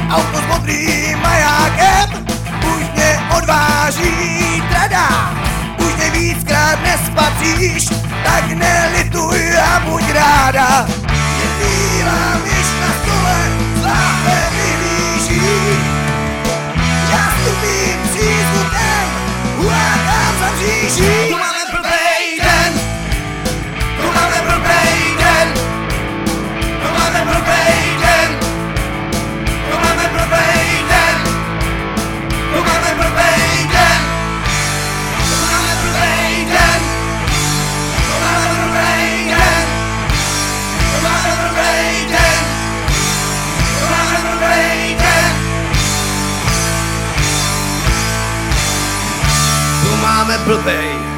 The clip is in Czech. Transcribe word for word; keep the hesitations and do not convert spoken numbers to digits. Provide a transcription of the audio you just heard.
Auto s modrým majákem už mě odváží trada. Už mě víckrát nespatříš, tak nelituj a buď ráda. Je bílá myš na stole, z láhve vyhlíží. Já stupím přízvukem, hulákám za mříží. Tu máme blbej den, tu máme blbej den, tu máme blbej den, tu máme blbej den, tu máme blbej den, tu máme blbej den, tu máme blbej den, tu máme blbej den, tu máme blbej den, tu máme blbej.